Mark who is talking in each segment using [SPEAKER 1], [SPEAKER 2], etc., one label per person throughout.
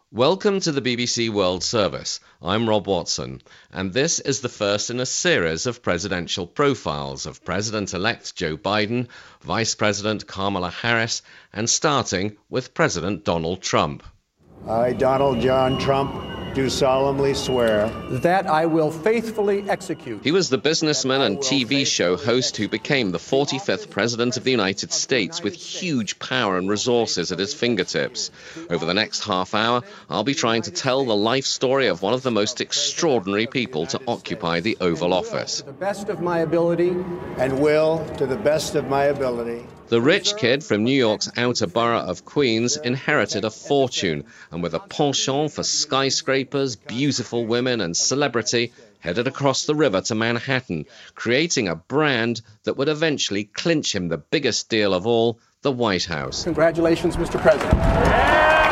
[SPEAKER 1] Welcome to the BBC World Service. I'm Rob Watson, and this is the first in a series of presidential profiles of President-elect Joe Biden, Vice President Kamala Harris, and starting with President Donald Trump.
[SPEAKER 2] I, Donald John Trump, do solemnly swear
[SPEAKER 3] that I will faithfully execute.
[SPEAKER 1] He was the businessman and TV show host who became the 45th President of the United States with huge power and resources at his fingertips. Over the next half hour, I'll be trying to tell the life story of one of the most extraordinary people to occupy the Oval Office.
[SPEAKER 3] To the best of my ability.
[SPEAKER 2] and will, to the best of my ability.
[SPEAKER 1] The rich kid from New York's outer borough of Queens inherited a fortune, and with a penchant for skyscrapers, beautiful women, and celebrity, headed across the river to Manhattan, creating a brand that would eventually clinch him the biggest deal of all, the White House.
[SPEAKER 3] Congratulations, Mr. President.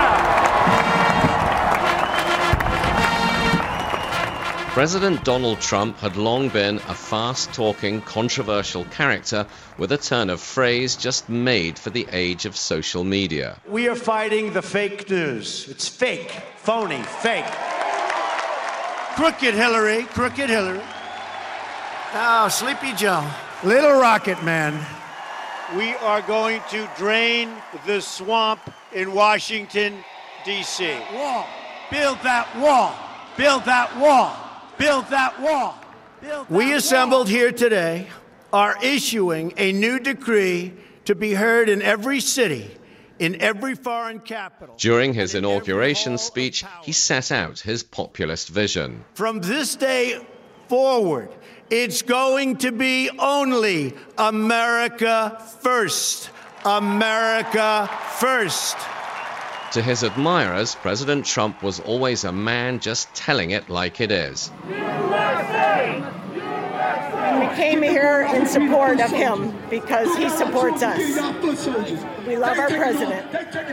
[SPEAKER 1] President Donald Trump had long been a fast-talking, controversial character with a turn of phrase just made for the age of social media.
[SPEAKER 2] We are fighting the fake news. It's fake, phony, fake. Crooked Hillary, crooked Hillary. Oh, Sleepy Joe. Little Rocket Man. We are going to drain the swamp in Washington, D.C. Wall. Build that wall. Build that wall. Build that wall. We assembled here today are issuing a new decree to be heard in every city, in every foreign capital.
[SPEAKER 1] During his inauguration speech, he set out his populist vision.
[SPEAKER 2] From this day forward, it's going to be only America first. America first.
[SPEAKER 1] To his admirers, President Trump was always a man just telling it like it is.
[SPEAKER 4] USA! We came here in support of him because he supports us. We love our president.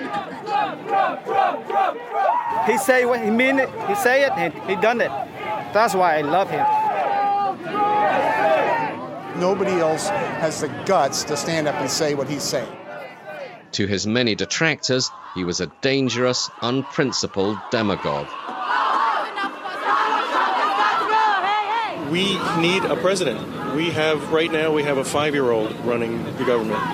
[SPEAKER 5] He say what he mean it, he say it, and he done it. That's why I love him.
[SPEAKER 6] Nobody else has the guts to stand up and say what he's saying.
[SPEAKER 1] To his many detractors, he was a dangerous, unprincipled demagogue.
[SPEAKER 7] We need a president. Right now we have a 5-year-old running the government.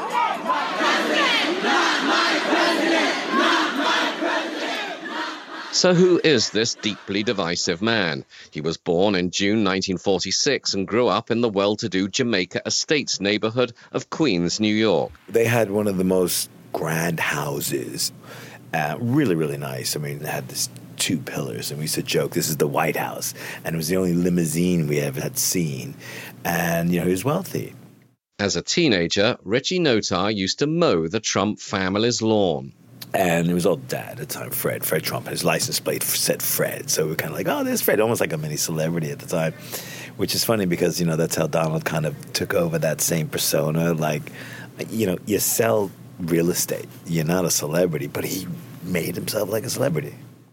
[SPEAKER 1] So who is this deeply divisive man? He was born in June 1946 and grew up in the well-to-do Jamaica Estates neighborhood of Queens, New York.
[SPEAKER 8] They had one of the most grand houses, really, really nice. I mean, it had this 2 pillars, and we used to joke, this is the White House, and it was the only limousine we ever had seen. And, he was wealthy.
[SPEAKER 1] As a teenager, Richie Notar used to mow the Trump family's lawn.
[SPEAKER 8] And it was all dad at the time, Fred Trump. His license plate said Fred. So we were kind of like, oh, there's Fred, almost like a mini celebrity at the time, which is funny because, that's how Donald kind of took over that same persona. Like, you sell real estate. You're not a celebrity, but he made himself like a celebrity.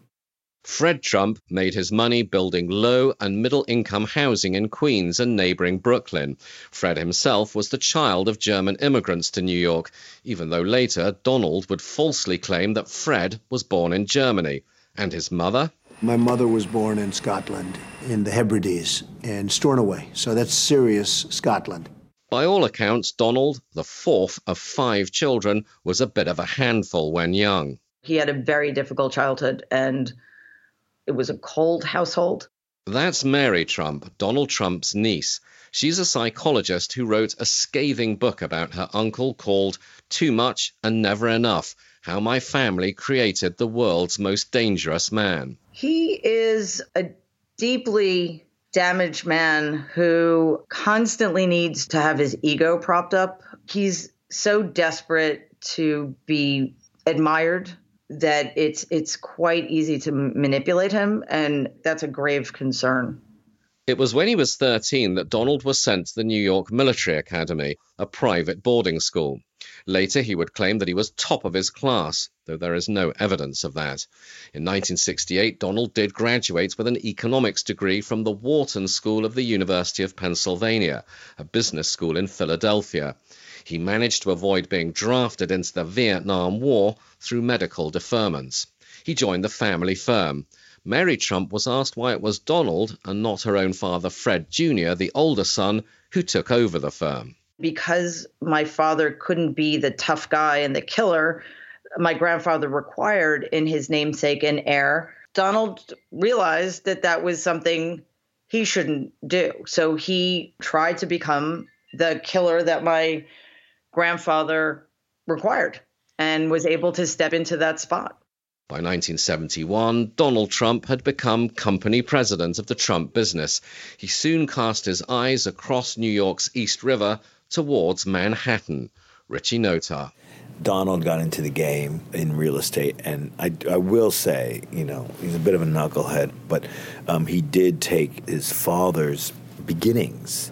[SPEAKER 1] Fred Trump made his money building low and middle-income housing in Queens and neighboring Brooklyn. Fred himself was the child of German immigrants to New York, even though later Donald would falsely claim that Fred was born in Germany. And his mother?
[SPEAKER 2] My mother was born in Scotland, in the Hebrides, in Stornoway, so that's serious Scotland.
[SPEAKER 1] By all accounts, Donald, the 4th of 5 children, was a bit of a handful when young.
[SPEAKER 9] He had a very difficult childhood, and it was a cold household.
[SPEAKER 1] That's Mary Trump, Donald Trump's niece. She's a psychologist who wrote a scathing book about her uncle called Too Much and Never Enough: How My Family Created the World's Most Dangerous Man.
[SPEAKER 9] He is a deeply damaged man who constantly needs to have his ego propped up. He's so desperate to be admired that it's quite easy to manipulate him, and that's a grave concern.
[SPEAKER 1] It was when he was 13 that Donald was sent to the New York Military Academy, a private boarding school. Later, he would claim that he was top of his class, though there is no evidence of that. In 1968, Donald did graduate with an economics degree from the Wharton School of the University of Pennsylvania, a business school in Philadelphia. He managed to avoid being drafted into the Vietnam War through medical deferments. He joined the family firm. Mary Trump was asked why it was Donald and not her own father, Fred Jr., the older son, who took over the firm.
[SPEAKER 9] Because my father couldn't be the tough guy and the killer my grandfather required in his namesake and heir, Donald realized that that was something he shouldn't do. So he tried to become the killer that my grandfather required and was able to step into that spot.
[SPEAKER 1] By 1971, Donald Trump had become company president of the Trump business. He soon cast his eyes across New York's East River towards Manhattan. Richie Notar.
[SPEAKER 8] Donald got into the game in real estate, and I will say, he's a bit of a knucklehead, but he did take his father's beginnings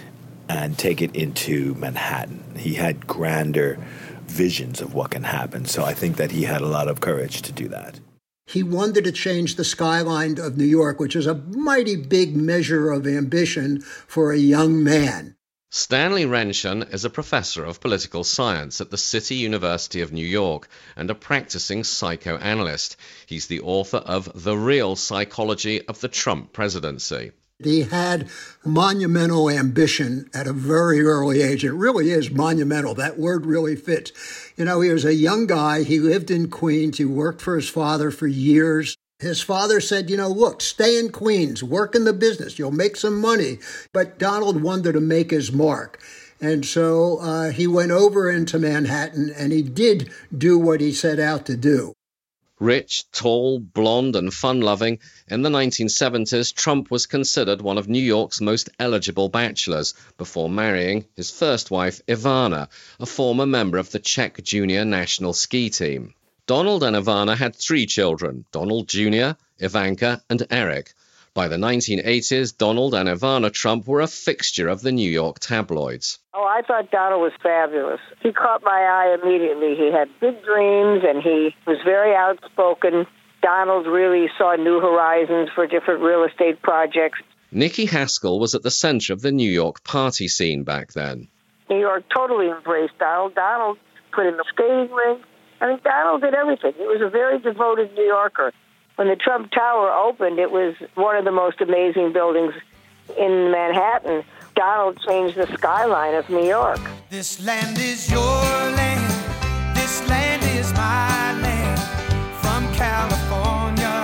[SPEAKER 8] and take it into Manhattan. He had grander visions of what can happen, so I think that he had a lot of courage to do that.
[SPEAKER 10] He wanted to change the skyline of New York, which is a mighty big measure of ambition for a young man.
[SPEAKER 1] Stanley Renshaw is a professor of political science at the City University of New York and a practicing psychoanalyst. He's the author of The Real Psychology of the Trump Presidency.
[SPEAKER 10] He had monumental ambition at a very early age. It really is monumental. That word really fits. He was a young guy. He lived in Queens. He worked for his father for years. His father said, look, stay in Queens, work in the business, you'll make some money. But Donald wanted to make his mark. And so he went over into Manhattan, and he did do what he set out to do.
[SPEAKER 1] Rich, tall, blonde, and fun-loving, in the 1970s, Trump was considered one of New York's most eligible bachelors before marrying his first wife, Ivana, a former member of the Czech junior national ski team. Donald and Ivana had 3 children, Donald Jr., Ivanka, and Eric. By the 1980s, Donald and Ivana Trump were a fixture of the New York tabloids.
[SPEAKER 11] Oh, I thought Donald was fabulous. He caught my eye immediately. He had big dreams, and he was very outspoken. Donald really saw new horizons for different real estate projects.
[SPEAKER 1] Nikki Haskell was at the center of the New York party scene back then.
[SPEAKER 11] New York totally embraced Donald. Donald put in the skating rink. Donald did everything. He was a very devoted New Yorker. When the Trump Tower opened, it was one of the most amazing buildings in Manhattan. Donald changed the skyline of New York.
[SPEAKER 12] This land is your land. This land is my land. From California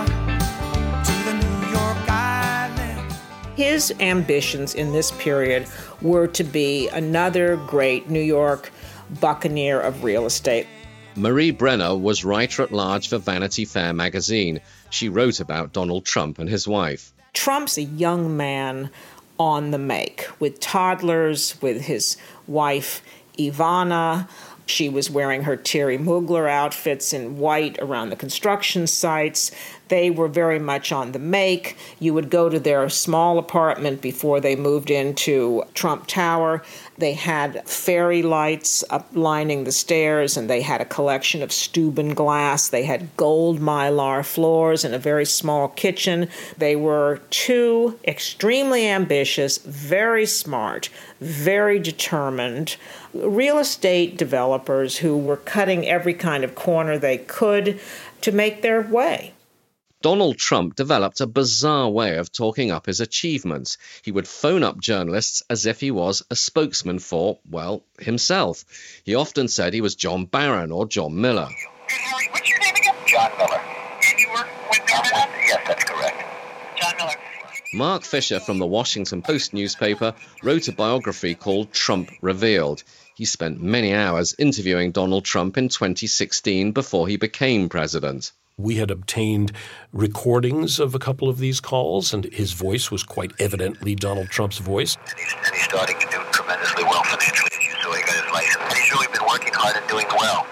[SPEAKER 12] to the New York Island.
[SPEAKER 13] His ambitions in this period were to be another great New York buccaneer of real estate.
[SPEAKER 1] Marie Brenner was writer-at-large for Vanity Fair magazine. She wrote about Donald Trump and his wife.
[SPEAKER 13] Trump's a young man on the make, with toddlers, with his wife, Ivana. She was wearing her Thierry Mugler outfits in white around the construction sites. They were very much on the make. You would go to their small apartment before they moved into Trump Tower. They had fairy lights up lining the stairs, and they had a collection of Steuben glass. They had gold mylar floors and a very small kitchen. They were 2 extremely ambitious, very smart, very determined real estate developers who were cutting every kind of corner they could to make their way.
[SPEAKER 1] Donald Trump developed a bizarre way of talking up his achievements. He would phone up journalists as if he was a spokesman for, well, himself. He often said he was John Barron or John Miller.
[SPEAKER 14] Hey, Harry, what's your name again? John Miller. And you work with Barron? Yes, that's correct. John Miller.
[SPEAKER 1] Mark Fisher from the Washington Post newspaper wrote a biography called Trump Revealed. He spent many hours interviewing Donald Trump in 2016 before he became president.
[SPEAKER 15] We had obtained recordings of a couple of these calls, and his voice was quite evidently Donald Trump's voice.
[SPEAKER 14] And he's starting to do tremendously well financially, as you saw. He got his license. And he's really been working hard and doing well.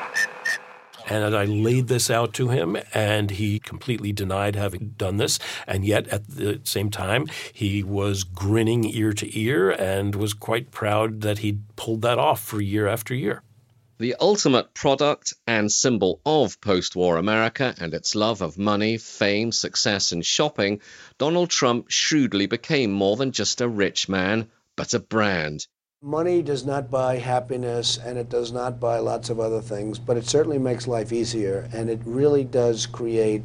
[SPEAKER 15] And I laid this out to him, and he completely denied having done this. And yet, at the same time, he was grinning ear to ear and was quite proud that he'd pulled that off for year after year.
[SPEAKER 1] The ultimate product and symbol of post-war America and its love of money, fame, success, and shopping, Donald Trump shrewdly became more than just a rich man, but a brand.
[SPEAKER 2] Money does not buy happiness, and it does not buy lots of other things, but it certainly makes life easier, and it really does create,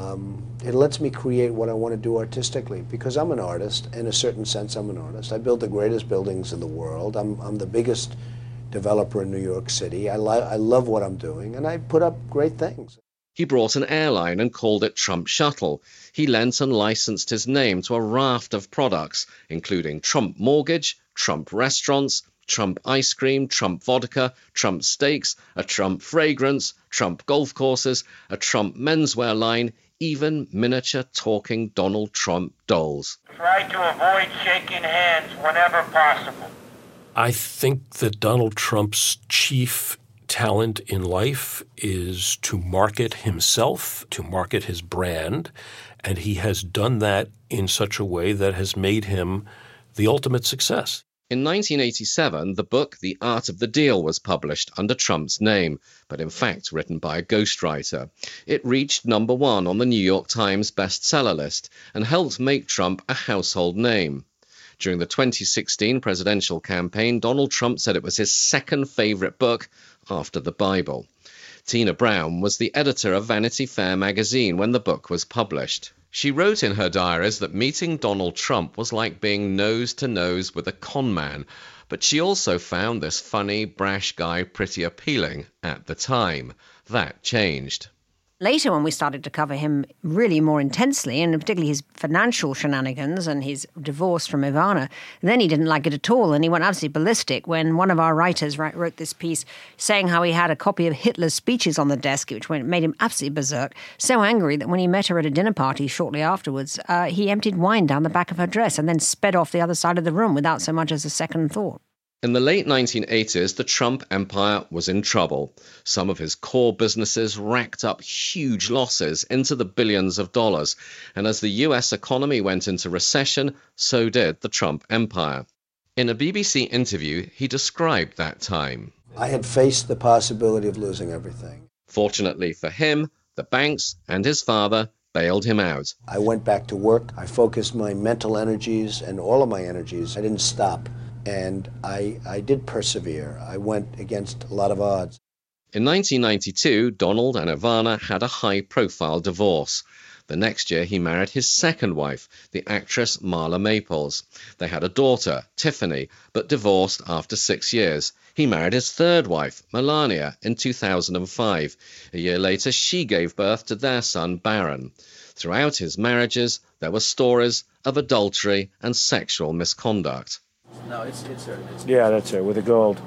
[SPEAKER 2] it lets me create what I want to do artistically, because I'm an artist. In a certain sense, I'm an artist. I build the greatest buildings in the world. I'm the biggest developer in New York City. I love what I'm doing, and I put up great things.
[SPEAKER 1] He brought an airline and called it Trump Shuttle. He lent and licensed his name to a raft of products, including Trump Mortgage, Trump Restaurants, Trump Ice Cream, Trump Vodka, Trump Steaks, a Trump Fragrance, Trump Golf Courses, a Trump menswear line, even miniature talking Donald Trump dolls.
[SPEAKER 16] Try to avoid shaking hands whenever possible.
[SPEAKER 15] I think that Donald Trump's chief talent in life is to market himself, to market his brand, and he has done that in such a way that has made him the ultimate success.
[SPEAKER 1] In 1987, the book The Art of the Deal was published under Trump's name, but in fact written by a ghostwriter. It reached #1 on the New York Times bestseller list and helped make Trump a household name. During the 2016 presidential campaign, Donald Trump said it was his second favorite book after the Bible. Tina Brown was the editor of Vanity Fair magazine when the book was published. She wrote in her diaries that meeting Donald Trump was like being nose to nose with a con man, but she also found this funny, brash guy pretty appealing at the time. That changed.
[SPEAKER 17] Later, when we started to cover him really more intensely, and particularly his financial shenanigans and his divorce from Ivana, then he didn't like it at all, and he went absolutely ballistic when one of our writers wrote this piece saying how he had a copy of Hitler's speeches on the desk, which made him absolutely berserk, so angry that when he met her at a dinner party shortly afterwards, he emptied wine down the back of her dress and then sped off the other side of the room without so much as a second thought.
[SPEAKER 1] In the late 1980s, the Trump empire was in trouble. Some of his core businesses racked up huge losses into the billions of dollars, and as the US economy went into recession, so did the Trump empire. In a BBC interview, he described that time.
[SPEAKER 2] I had faced the possibility of losing everything.
[SPEAKER 1] Fortunately for him, the banks and his father bailed him out.
[SPEAKER 2] I went back to work. I focused my mental energies and all of my energies. I didn't stop. And I did persevere. I went against a lot of odds.
[SPEAKER 1] In 1992, Donald and Ivana had a high-profile divorce. The next year, he married his second wife, the actress Marla Maples. They had a daughter, Tiffany, but divorced after 6 years. He married his third wife, Melania, in 2005. A year later, she gave birth to their son, Barron. Throughout his marriages, there were stories of adultery and sexual misconduct.
[SPEAKER 3] No, it's her.
[SPEAKER 2] Yeah, that's her, with the gold.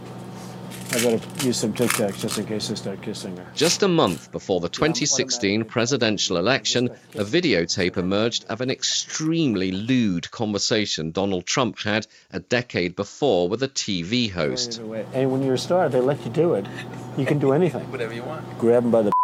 [SPEAKER 2] I gotta use some Tic Tacs just in case I start kissing her.
[SPEAKER 1] Just a month before the 2016 presidential election, a videotape emerged of an extremely lewd conversation Donald Trump had a decade before with a TV host.
[SPEAKER 2] And when you're a star, they let you do it. You can do anything.
[SPEAKER 3] Whatever you want.
[SPEAKER 2] Grab him by the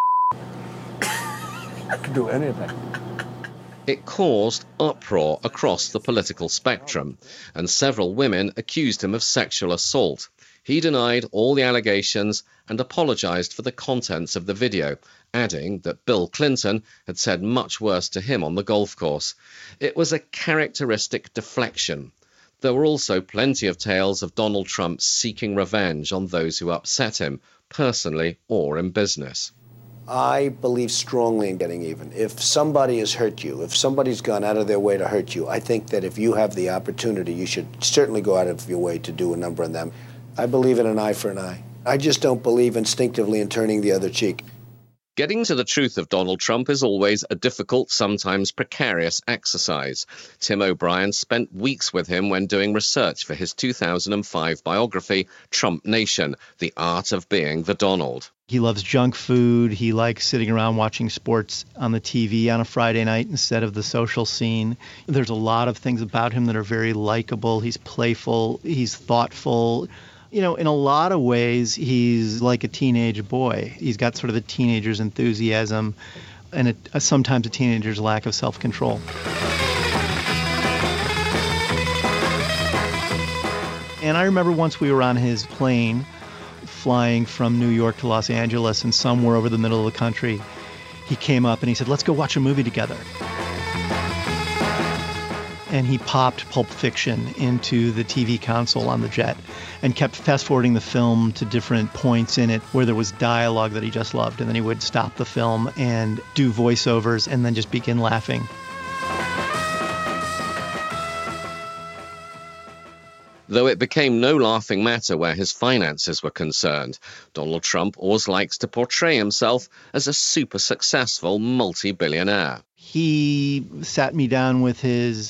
[SPEAKER 2] you can do anything.
[SPEAKER 1] It caused uproar across the political spectrum, and several women accused him of sexual assault. He denied all the allegations and apologized for the contents of the video, adding that Bill Clinton had said much worse to him on the golf course. It was a characteristic deflection. There were also plenty of tales of Donald Trump seeking revenge on those who upset him, personally or in business.
[SPEAKER 2] I believe strongly in getting even. If somebody has hurt you, if somebody's gone out of their way to hurt you, I think that if you have the opportunity, you should certainly go out of your way to do a number on them. I believe in an eye for an eye. I just don't believe instinctively in turning the other cheek.
[SPEAKER 1] Getting to the truth of Donald Trump is always a difficult, sometimes precarious exercise. Tim O'Brien spent weeks with him when doing research for his 2005 biography, Trump Nation, The Art of Being the Donald.
[SPEAKER 18] He loves junk food. He likes sitting around watching sports on the TV on a Friday night instead of the social scene. There's a lot of things about him that are very likable. He's playful. He's thoughtful. You know, in a lot of ways, he's like a teenage boy. He's got sort of a teenager's enthusiasm and sometimes a teenager's lack of self-control. And I remember once we were on his plane flying from New York to Los Angeles, and somewhere over the middle of the country, he came up and he said, "Let's go watch a movie together." and he popped Pulp Fiction into the TV console on the jet and kept fast-forwarding the film to different points in it where there was dialogue that he just loved, and then he would stop the film and do voiceovers and then just begin laughing.
[SPEAKER 1] Though it became no laughing matter where his finances were concerned, Donald Trump always likes to portray himself as a super successful multi-billionaire.
[SPEAKER 18] He sat me down with his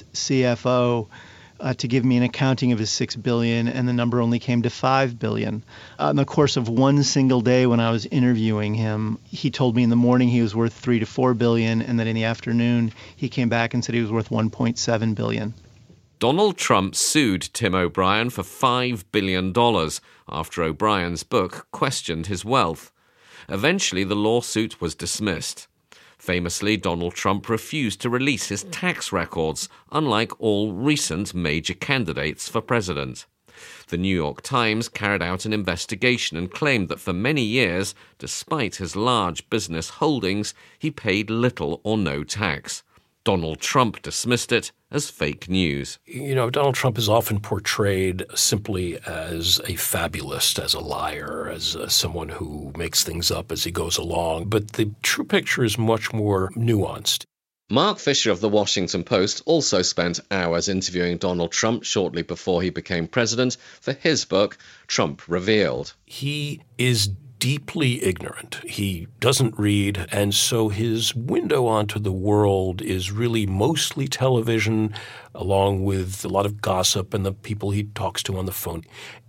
[SPEAKER 18] CFO to give me an accounting of his $6 billion, and the number only came to $5 billion. In the course of one single day when I was interviewing him, he told me in the morning he was worth $3 to $4 billion, and then in the afternoon he came back and said he was worth $1.7 billion.
[SPEAKER 1] Donald Trump sued Tim O'Brien for $5 billion after O'Brien's book questioned his wealth. Eventually, the lawsuit was dismissed. Famously, Donald Trump refused to release his tax records, unlike all recent major candidates for president. The New York Times carried out an investigation and claimed that for many years, despite his large business holdings, he paid little or no tax. Donald Trump dismissed it as fake news.
[SPEAKER 15] You know, Donald Trump is often portrayed simply as a fabulist, as a liar, as someone who makes things up as he goes along. But the true picture is much more nuanced.
[SPEAKER 1] Mark Fisher of The Washington Post also spent hours interviewing Donald Trump shortly before he became president for his book, Trump Revealed.
[SPEAKER 15] He is deeply ignorant. He doesn't read, and so his window onto the world is really mostly television, along with a lot of gossip and the people he talks to on the phone.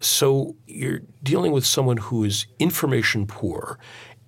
[SPEAKER 15] So you're dealing with someone who is information poor,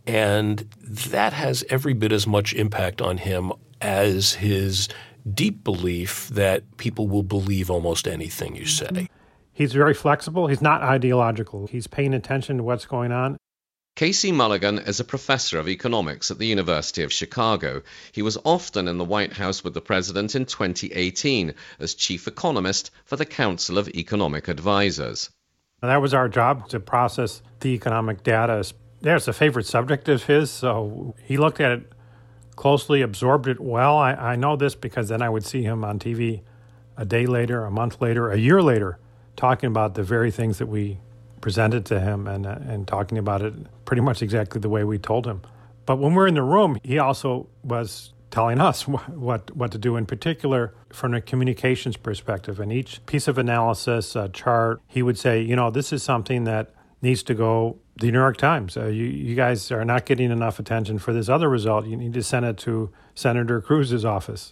[SPEAKER 15] and that has every bit as much impact on him as his deep belief that people will believe almost anything you say.
[SPEAKER 19] He's very flexible. He's not ideological. He's paying attention to what's going on.
[SPEAKER 1] Casey Mulligan is a professor of economics at the University of Chicago. He was often in the White House with the president in 2018 as chief economist for the Council of Economic Advisors.
[SPEAKER 19] That was our job, to process the economic data. It's a favorite subject of his, so he looked at it closely, absorbed it well. I know this because then I would see him on TV a day later, a month later, a year later, talking about the very things that we presented to him and talking about it pretty much exactly the way we told him. But when we're in the room, he also was telling us what to do, in particular from a communications perspective. And each piece of analysis, chart, he would say, you know, this is something that needs to go the New York Times. You guys are not getting enough attention for this other result. You need to send it to Senator Cruz's office.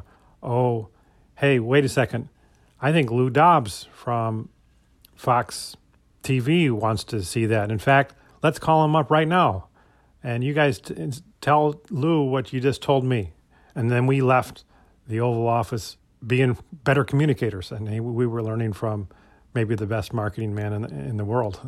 [SPEAKER 19] Oh, hey, wait a second. I think Lou Dobbs from Fox TV wants to see that. In fact, let's call him up right now. And you guys tell Lou what you just told me. And then we left the Oval Office being better communicators. And we were learning from maybe the best marketing man in the world.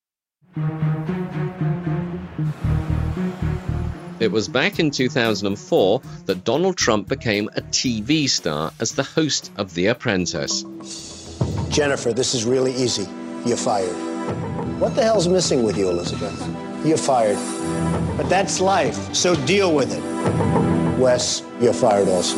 [SPEAKER 1] It was back in 2004 that Donald Trump became a TV star as the host of The Apprentice.
[SPEAKER 20] Jennifer, this is really easy. You're fired. What the hell's missing with you, Elizabeth? You're fired. But that's life, so deal with it. Wes, you're fired also.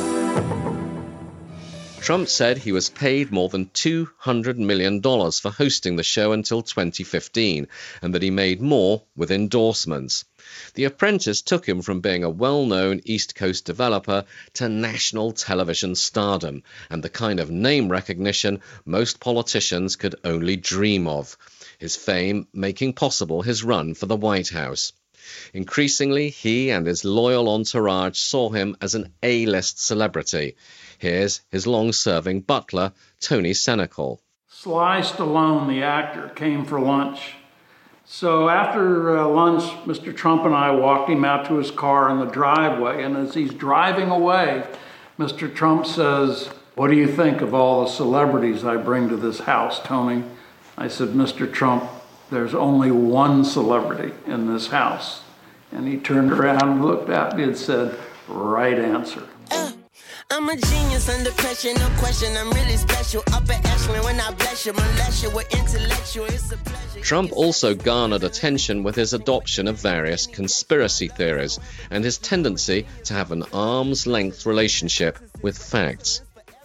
[SPEAKER 1] Trump said he was paid more than $200 million for hosting the show until 2015, and that he made more with endorsements. The Apprentice took him from being a well-known East Coast developer to national television stardom, and the kind of name recognition most politicians could only dream of. His fame making possible his run for the White House. Increasingly, he and his loyal entourage saw him as an A-list celebrity. Here's his long-serving butler, Tony Senecal.
[SPEAKER 21] Sly Stallone, the actor, came for lunch. So after lunch, Mr. Trump and I walked him out to his car in the driveway. And as he's driving away, Mr. Trump says, "What do you think of all the celebrities I bring to this house, Tony?" I said, "Mr. Trump, there's only one celebrity in this house." And he turned around and looked at me and said, "Right answer."
[SPEAKER 22] I'm a genius under pressure, no question. I'm really special. Upper echelon when I bless you, molest you with intellectual. It's a pleasure.
[SPEAKER 1] Trump also garnered attention with his adoption of various conspiracy theories and his tendency to have an arm's-length relationship with facts.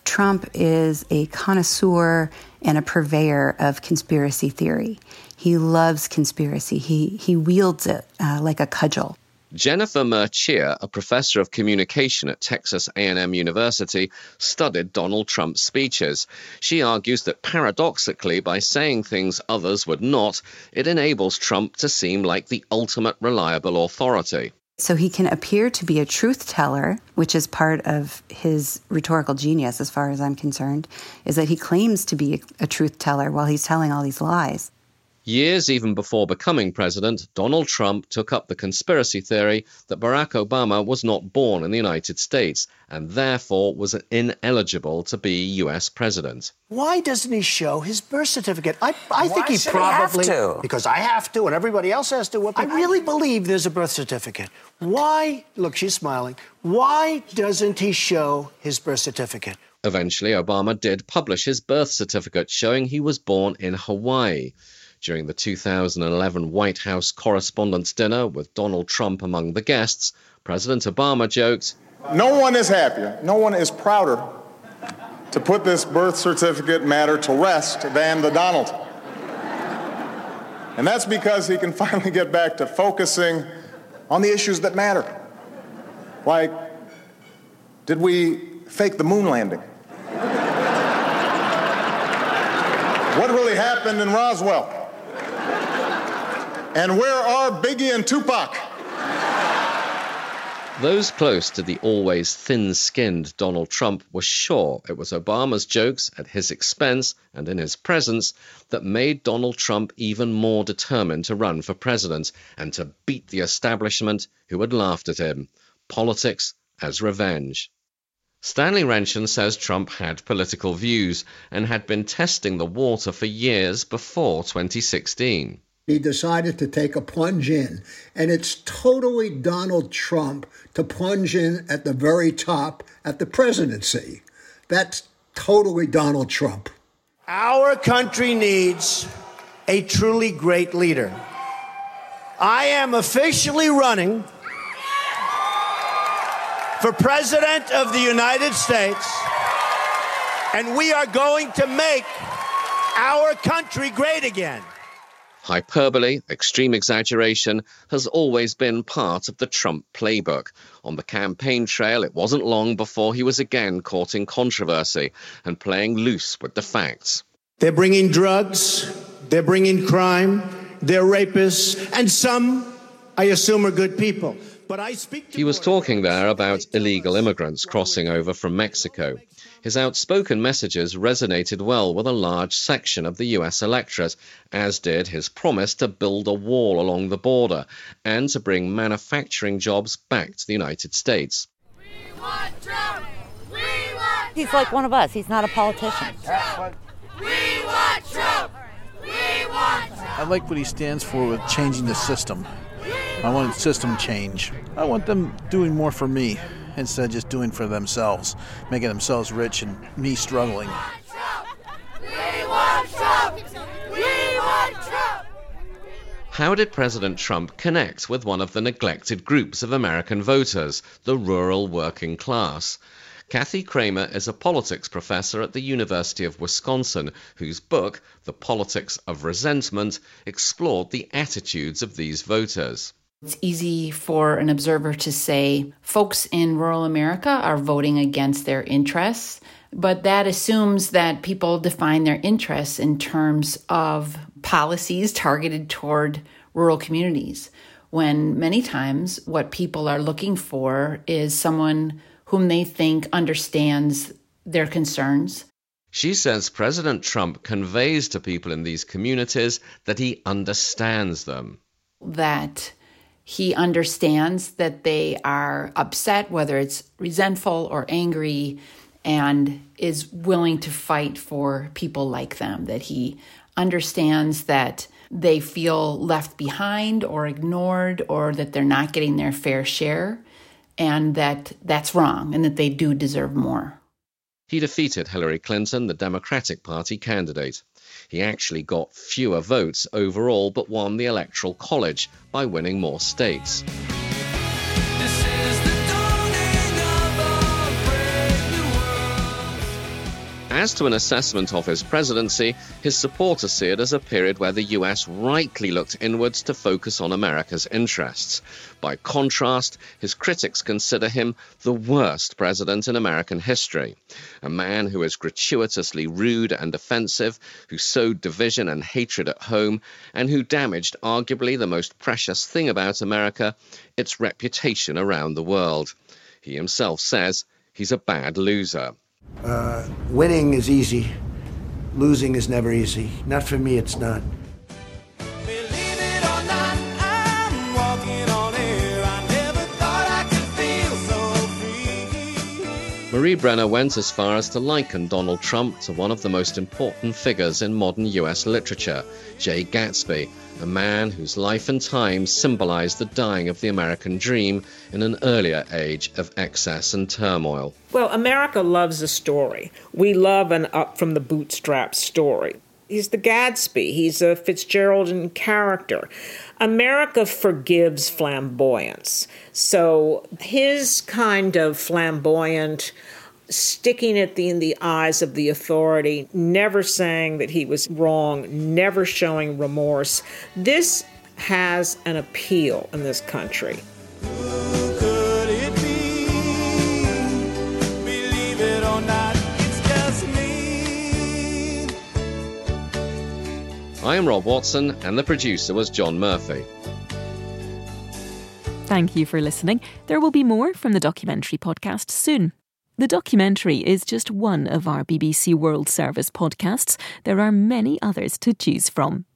[SPEAKER 4] Trump is a connoisseur and a purveyor of conspiracy theory. He loves conspiracy. He wields it like a cudgel.
[SPEAKER 1] Jennifer Mercier, a professor of communication at Texas A&M University, studied Donald Trump's speeches. She argues that paradoxically, by saying things others would not, it enables Trump to seem like the ultimate reliable authority.
[SPEAKER 4] So he can appear to be a truth teller, which is part of his rhetorical genius, as far as I'm concerned, is that he claims to be a truth teller while he's telling all these lies.
[SPEAKER 1] Years even before becoming president, Donald Trump took up the conspiracy theory that Barack Obama was not born in the United States and therefore was ineligible to be U.S. president.
[SPEAKER 2] Why doesn't he show his birth certificate? I think he
[SPEAKER 5] should
[SPEAKER 2] probably...
[SPEAKER 5] he have to?
[SPEAKER 2] Because I have to and everybody else has to. I really believe there's a birth certificate. Why... Look, she's smiling. Why doesn't he show his birth certificate?
[SPEAKER 1] Eventually, Obama did publish his birth certificate showing he was born in Hawaii. During the 2011 White House Correspondents' Dinner with Donald Trump among the guests, President Obama joked,
[SPEAKER 6] "No one is happier, no one is prouder to put this birth certificate matter to rest than the Donald. And that's because he can finally get back to focusing on the issues that matter. Like, did we fake the moon landing? What really happened in Roswell? And where are Biggie and Tupac?"
[SPEAKER 1] Those close to the always thin-skinned Donald Trump were sure it was Obama's jokes at his expense and in his presence that made Donald Trump even more determined to run for president and to beat the establishment who had laughed at him. Politics as revenge. Stanley Renchen says Trump had political views and had been testing the water for years before 2016.
[SPEAKER 10] He decided to take a plunge in, and it's totally Donald Trump to plunge in at the very top at the presidency. That's totally Donald Trump.
[SPEAKER 2] Our country needs a truly great leader. I am officially running for President of the United States, and we are going to make our country great again.
[SPEAKER 1] Hyperbole, extreme exaggeration, has always been part of the Trump playbook. On the campaign trail, it wasn't long before he was again caught in controversy and playing loose with the facts.
[SPEAKER 2] They're bringing drugs, they're bringing crime, they're rapists, and some, I assume, are good people. But I speak to
[SPEAKER 1] He was talking there about illegal immigrants crossing over from Mexico. His outspoken messages resonated well with a large section of the US electorate, as did his promise to build a wall along the border and to bring manufacturing jobs back to the United States.
[SPEAKER 23] We want Trump! We want
[SPEAKER 24] He's like one of us. He's not a politician.
[SPEAKER 23] We want Trump! We want Trump!
[SPEAKER 25] I like what he stands for with changing the system. I want system change. I want them doing more for me instead of just doing for themselves, making themselves rich and me struggling.
[SPEAKER 23] We want Trump! We want Trump!
[SPEAKER 1] How did President Trump connect with one of the neglected groups of American voters, the rural working class? Kathy Kramer is a politics professor at the University of Wisconsin, whose book, The Politics of Resentment, explored the attitudes of these voters.
[SPEAKER 26] It's easy for an observer to say folks in rural America are voting against their interests, but that assumes that people define their interests in terms of policies targeted toward rural communities, when many times what people are looking for is someone whom they think understands their concerns.
[SPEAKER 1] She says President Trump conveys to people in these communities that he understands them.
[SPEAKER 26] That he understands that they are upset, whether it's resentful or angry, and is willing to fight for people like them. That he understands that they feel left behind or ignored, or that they're not getting their fair share, and that that's wrong and that they do deserve more.
[SPEAKER 1] He defeated Hillary Clinton, the Democratic Party candidate. He actually got fewer votes overall, but won the Electoral College by winning more states. As to an assessment of his presidency, his supporters see it as a period where the US rightly looked inwards to focus on America's interests. By contrast, his critics consider him the worst president in American history, a man who is gratuitously rude and offensive, who sowed division and hatred at home, and who damaged arguably the most precious thing about America, its reputation around the world. He himself says he's a bad loser.
[SPEAKER 2] Winning is easy. Losing is never easy. Not for me, it's not.
[SPEAKER 1] Marie Brenner went as far as to liken Donald Trump to one of the most important figures in modern US literature, Jay Gatsby, a man whose life and times symbolized the dying of the American dream in an earlier age of excess and turmoil.
[SPEAKER 13] Well, America loves a story. We love an up-from-the-bootstraps story. He's the Gatsby. He's a Fitzgerald character. America forgives flamboyance. So his kind of flamboyant, sticking it in the eyes of the authority, never saying that he was wrong, never showing remorse, this has an appeal in this country.
[SPEAKER 23] Who could it be? Believe it or not, it's just me.
[SPEAKER 1] I am Rob Watson, and the producer was John Murphy.
[SPEAKER 5] Thank you for listening. There will be more from the Documentary Podcast soon. The Documentary is just one of our BBC World Service podcasts. There are many others to choose from.